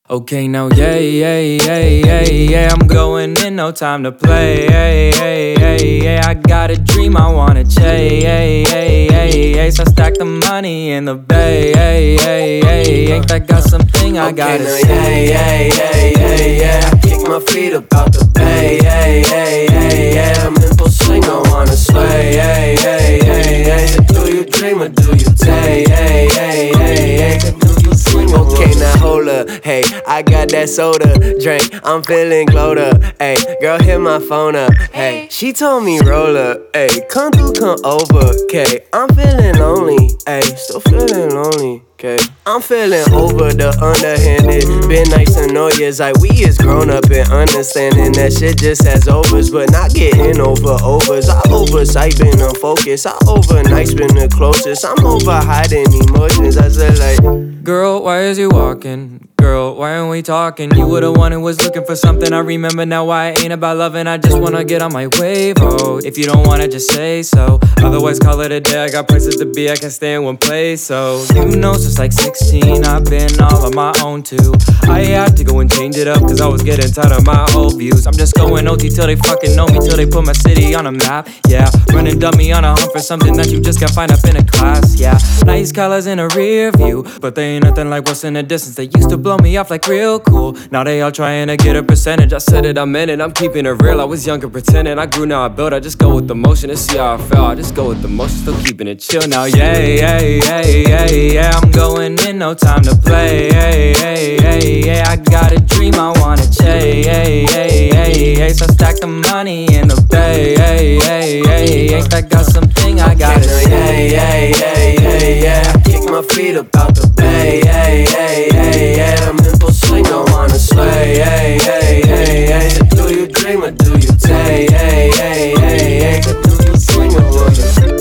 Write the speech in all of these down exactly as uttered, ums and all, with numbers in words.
Okay, now yeah, yeah, yeah, yeah, yeah, I'm going in, no time to play. Hey, hey, hey, yeah, I got a dream I wanna chase. Hey, hey, hey, hey, so stack the money in the bay. Hey, hey, hey, ain't that got something I gotta okay, say? Yeah, yeah, yeah, yeah, yeah. I kick my feet up out the bay. Hey, hey, hey, yeah. I'm in full swing, I wanna sway. Hey, hey, hey, hey. So do you dream or do you take? Hey, hey, hey, hey. So do you swing? Okay, now hold up. Hey, I got that soda drink. I'm feeling glowed up. Hey, girl, hit my phone up. Hey, she told me roll up. Hey, come through, come over. Okay, I'm feeling lonely. Hey, still feeling lonely. Okay, I'm feeling over the underhanded. Been nice to know years like we is grown up and understanding that shit just has overs, but not getting over overs. I oversight been unfocused. I overnight been the closest. I'm over hiding emotions. I said like, girl, why is you walking? Girl, why aren't we talking? You were the one who was looking for something. I remember now why it ain't about loving. I just wanna get on my wave, oh. If you don't wanna, just say so. Otherwise, call it a day. I got places to be, I can't stay in one place. So, you know, since like sixteen, I've been all on my own too. I had to go and change it up, cause I was getting tired of my old views. I'm just going O T till they fucking know me, till they put my city on a map, yeah. Running dummy on a hunt for something that you just can't find up in a class, yeah. Nice colors in a rear view, but they ain't nothing like what's in the distance. They used to blow me off like real cool. Now they all trying to get a percentage. I said it, I meant it, I'm keeping it real. I was younger pretending, I grew, now I built. I just go with the motion and see how I felt. I just go with the motion, still keeping it chill. Now yeah, yeah, yeah, yeah, yeah, I'm going in, no time to play. Hey, hey, hey, yeah, I got a dream I wanna chase. Hey, hey, hey, hey, so stack the money in the bay. Hey, hey, hey, ain't that got something I gotta say? yeah, yeah, yeah, yeah, yeah. I kick my feet up out the bay. Hey, hey, hey, yeah. I'm in full swing, I wanna sway. Hey, hey, hey, hey. So do you dream or do you take? Hey, hey, hey, hey. So do you swing or wanna?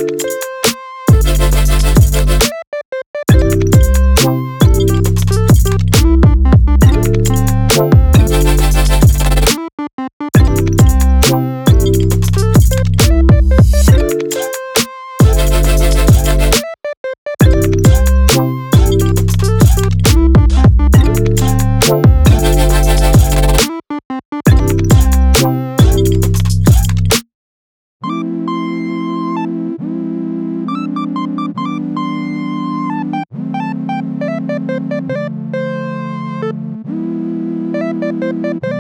Thank you.